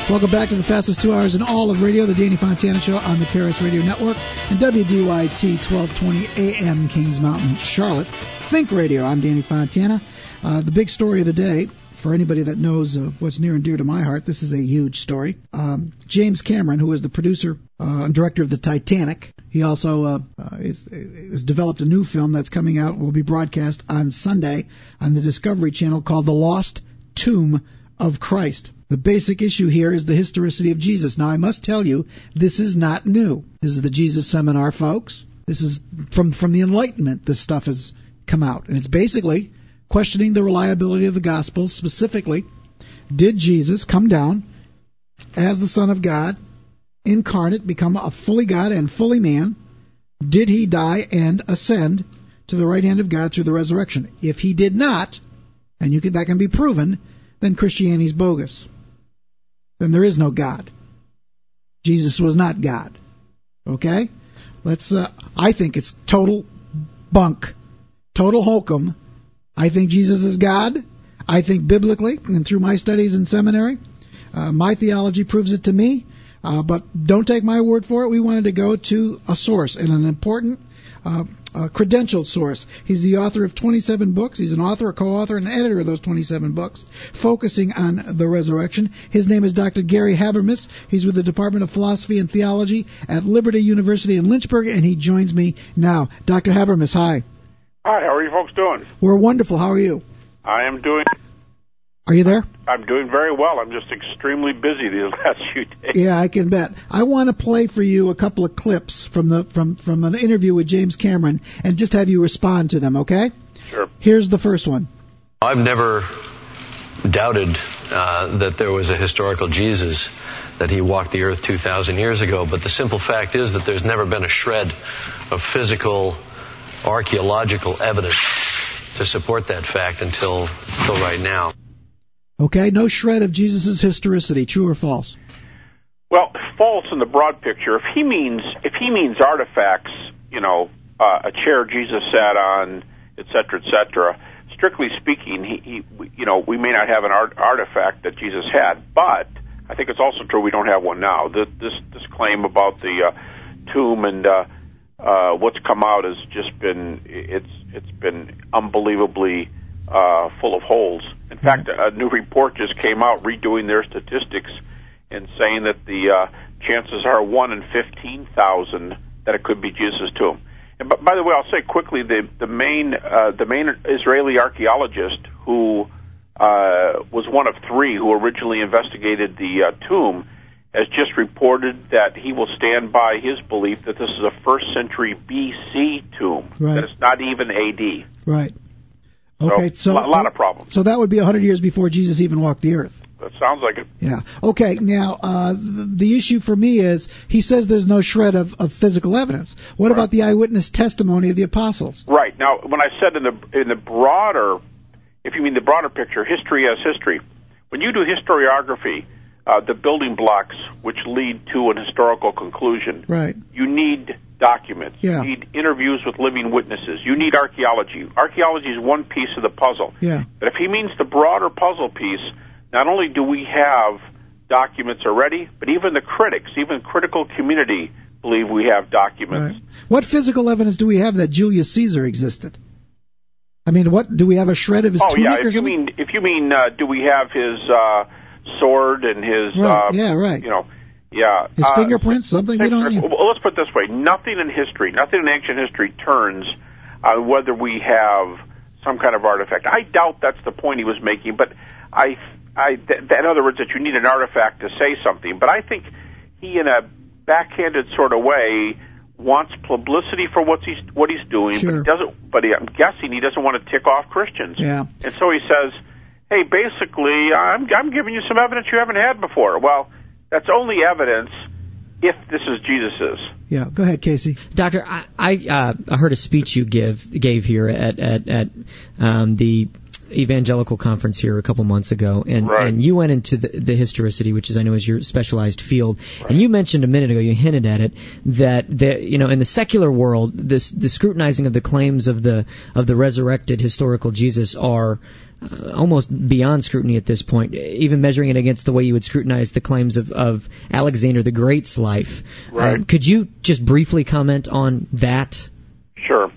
Welcome back to the fastest 2 hours in all of radio, the Danny Fontana Show on the KRS Radio Network and WDYT 1220 AM Kings Mountain, Charlotte. Think Radio. I'm Danny Fontana. The big story of the day, for anybody that knows what's near and dear to my heart, this is a huge story. James Cameron, who is the producer and director of the Titanic, he also has developed a new film that's coming out, will be broadcast on Sunday on the Discovery Channel, called The Lost Tomb of Christ. The basic issue here is the historicity of Jesus. Now, I must tell you, this is not new. This is the Jesus Seminar, folks. This is from the Enlightenment this stuff has come out. And it's basically questioning the reliability of the Gospels. Specifically, did Jesus come down as the Son of God, incarnate, become a fully God and fully man? Did he die and ascend to the right hand of God through the resurrection? If he did not, and that can be proven, then Christianity's bogus. Then there is no God. Jesus was not God. Okay? I think it's total bunk, total hokum. I think Jesus is God. I think biblically, and through my studies in seminary, my theology proves it to me. But don't take my word for it. We wanted to go to a source, and an important credentialed source. He's the author of 27 books. He's an author, a co-author, and an editor of those 27 books, focusing on the resurrection. His name is Dr. Gary Habermas. He's with the Department of Philosophy and Theology at Liberty University in Lynchburg, and he joins me now. Dr. Habermas, hi. Hi, how are you folks doing? We're wonderful. How are you? I am doing... Are you there? I'm doing very well. I'm just extremely busy these last few days. Yeah, I can bet. I want to play for you a couple of clips from an interview with James Cameron and just have you respond to them, okay? Sure. Here's the first one. I've never doubted that there was a historical Jesus, that he walked the earth 2,000 years ago, but the simple fact is that there's never been a shred of physical, archaeological evidence to support that fact until right now. Okay, no shred of Jesus' historicity, true or false? Well, false in the broad picture. If he means artifacts, a chair Jesus sat on, et cetera, strictly speaking, we may not have an artifact that Jesus had, but I think it's also true we don't have one now. This claim about the tomb and what's come out has just been it's been unbelievably full of holes. In fact, a new report just came out redoing their statistics and saying that the chances are 1 in 15,000 that it could be Jesus' tomb. And by the way, I'll say quickly, the main Israeli archaeologist who was one of 3 who originally investigated the tomb has just reported that he will stand by his belief that this is a 1st century BC tomb, that it's not even AD. Right. Okay, so a lot of problems. So that would be 100 years before Jesus even walked the earth. That sounds like it. Yeah. Okay, now, the issue for me is, he says there's no shred of physical evidence. What about the eyewitness testimony of the apostles? Right. Now, when I said in the broader, if you mean the broader picture, history as history, when you do historiography, the building blocks which lead to an historical conclusion, right, you need documents. Yeah. You need interviews with living witnesses. You need archaeology. Archaeology is one piece of the puzzle. Yeah. But if he means the broader puzzle piece, not only do we have documents already, but even the critics, even critical community, believe we have documents. Right. What physical evidence do we have that Julius Caesar existed? I mean, what do we have a shred of his tunic or something? If you mean, do we have his sword and his his fingerprints, something we don't. Well, let's put it this way: nothing in ancient history turns on whether we have some kind of artifact. I doubt that's the point he was making, but in other words, that you need an artifact to say something. But I think he, in a backhanded sort of way, wants publicity for what he's doing, sure, but doesn't. But I'm guessing he doesn't want to tick off Christians. Yeah. And so he says, "Hey, basically, I'm giving you some evidence you haven't had before." Well, that's only evidence if this is Jesus's. Yeah. Go ahead, Casey. Doctor, I heard a speech you gave here at the evangelical conference here a couple months ago, and you went into the historicity, which I know is your specialized field, and you mentioned a minute ago, you hinted at it, that in the secular world, the scrutinizing of the claims of the resurrected historical Jesus are almost beyond scrutiny at this point, even measuring it against the way you would scrutinize the claims of Alexander the Great's life. Right. Could you just briefly comment on that? Sure.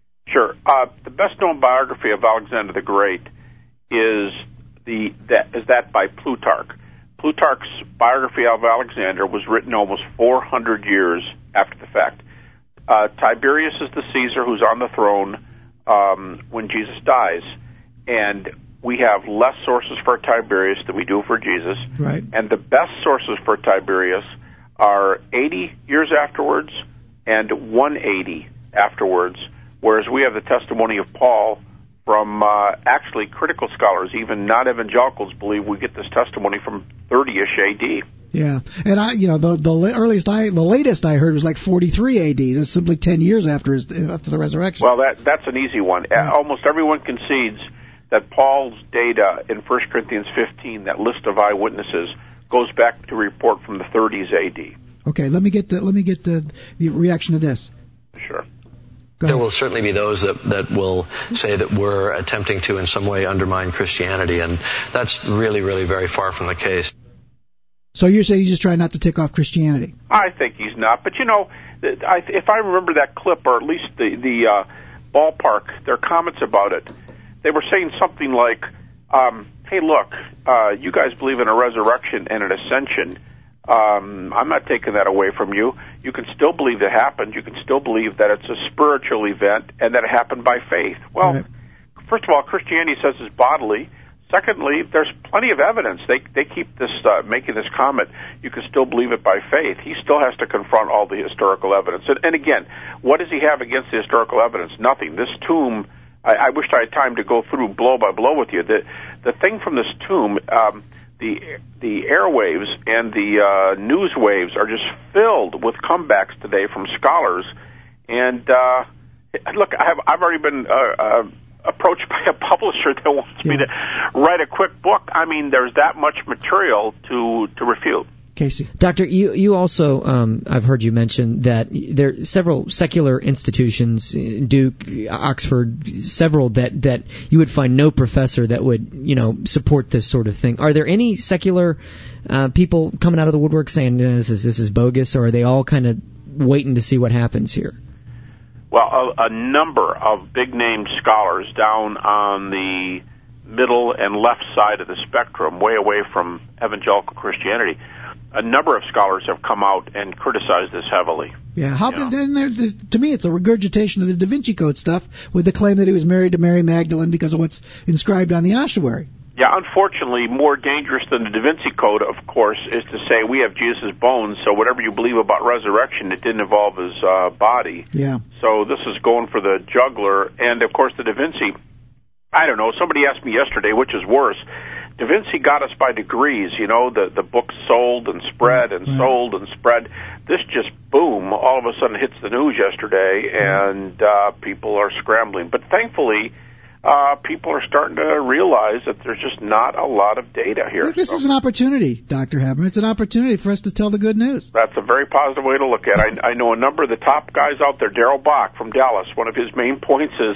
The best-known biography of Alexander the Great is that by Plutarch. Plutarch's biography of Alexander was written almost 400 years after the fact. Tiberius is the Caesar who's on the throne when Jesus dies, and we have less sources for Tiberius than we do for Jesus. Right. And the best sources for Tiberius are 80 years afterwards and 180 afterwards, whereas we have the testimony of Paul from actually critical scholars. Even non-evangelicals believe we get this testimony from 30-ish A.D. Yeah, and the latest I heard was like 43 A.D. That's simply 10 years after the resurrection. Well, that's an easy one. Yeah. Almost everyone concedes that Paul's data in 1 Corinthians 15, that list of eyewitnesses, goes back to a report from the 30s A.D. Okay, let me get the reaction to this. Sure. There will certainly be those that will say that we're attempting to in some way undermine Christianity, and that's really, really very far from the case. So you're saying he's just trying not to tick off Christianity? I think he's not. But, if I remember that clip, or at least the ballpark, their comments about it, they were saying something like, hey, look, you guys believe in a resurrection and an ascension. I'm not taking that away from you. You can still believe it happened. You can still believe that it's a spiritual event and that it happened by faith. Well, right. First of all, Christianity says it's bodily. Secondly, there's plenty of evidence. They keep this making this comment. You can still believe it by faith. He still has to confront all the historical evidence. And again, what does he have against the historical evidence? Nothing. This tomb, I wish I had time to go through blow by blow with you. The thing from this tomb, the airwaves and the news waves are just filled with comebacks today from scholars. And look, I've already been approached by a publisher that wants me to write a quick book. I mean, there's that much material to refute. Casey. Doctor, you also, I've heard you mention that there are several secular institutions, Duke, Oxford, several that you would find no professor that would, support this sort of thing. Are there any secular people coming out of the woodwork saying this is bogus, or are they all kind of waiting to see what happens here? Well, a number of big-name scholars down on the middle and left side of the spectrum, way away from evangelical Christianity, a number of scholars have come out and criticized this heavily. Yeah, to me it's a regurgitation of the Da Vinci Code stuff with the claim that he was married to Mary Magdalene because of what's inscribed on the ossuary. Yeah, unfortunately, more dangerous than the Da Vinci Code, of course, is to say we have Jesus' bones, so whatever you believe about resurrection, it didn't involve his body. Yeah. So this is going for the jugular, and of course the Da Vinci, I don't know, somebody asked me yesterday which is worse. Da Vinci got us by degrees, the book sold and spread and sold and spread. This just, boom, all of a sudden hits the news yesterday, and people are scrambling. But thankfully, people are starting to realize that there's just not a lot of data here. This is an opportunity, Dr. Haberman. It's an opportunity for us to tell the good news. That's a very positive way to look at it. I know a number of the top guys out there. Darrell Bach from Dallas, one of his main points is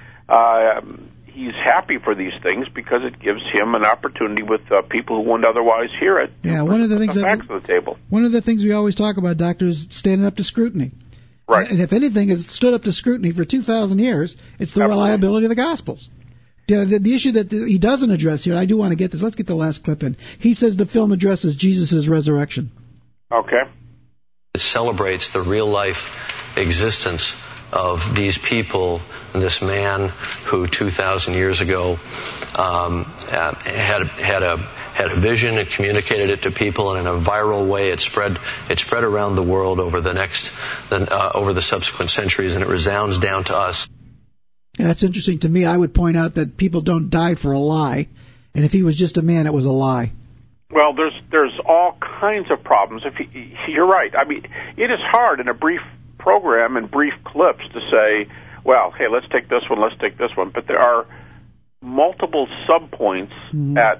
he's happy for these things because it gives him an opportunity with people who wouldn't otherwise hear it. Yeah, one of the things facts on the table. One of the things we always talk about, Doctor, is standing up to scrutiny. Right. And if anything has stood up to scrutiny for 2,000 years, it's the reliability of the Gospels. The issue that he doesn't address here, I do want to get this. Let's get the last clip in. He says the film addresses Jesus' resurrection. Okay. It celebrates the real-life existence of these people, this man who 2,000 years ago had a vision and communicated it to people, and in a viral way it spread around the world over the subsequent centuries, and it resounds down to us. Yeah, that's interesting to me. I would point out that people don't die for a lie, and if he was just a man, it was a lie. Well, there's all kinds of problems. You're right. I mean, it is hard in a brief program and brief clips to say, well, hey, let's take this one. But there are multiple subpoints at,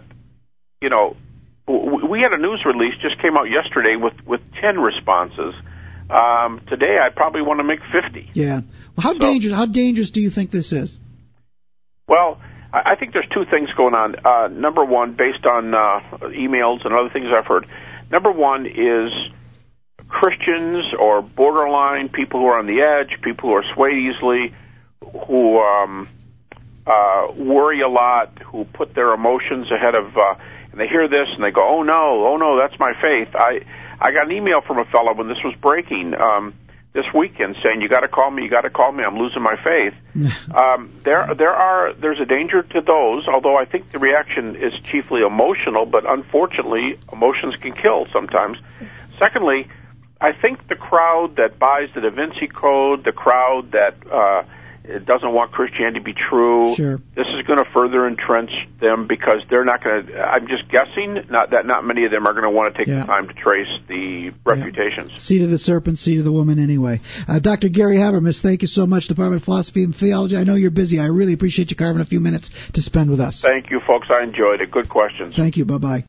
we had a news release just came out yesterday with 10 responses. Today I probably want to make 50. Yeah. Well, how dangerous do you think this is? Well, I think there's two things going on. Number one, based on emails and other things I've heard. Number one is Christians or borderline people who are on the edge, people who are swayed easily, who worry a lot, who put their emotions ahead of, and they hear this and they go, oh no, that's my faith. I got an email from a fellow when this was breaking this weekend saying, you got to call me, I'm losing my faith. There's a danger to those, although I think the reaction is chiefly emotional, but unfortunately, emotions can kill sometimes. Secondly, I think the crowd that buys the Da Vinci Code, the crowd that doesn't want Christianity to be true, sure, this is going to further entrench them because they're not going to, I'm just guessing, not many of them are going to want to take the time to trace the reputations. Seed of the serpent, seed of the woman anyway. Dr. Gary Habermas, thank you so much, Department of Philosophy and Theology. I know you're busy. I really appreciate you carving a few minutes to spend with us. Thank you, folks. I enjoyed it. Good questions. Thank you. Bye-bye.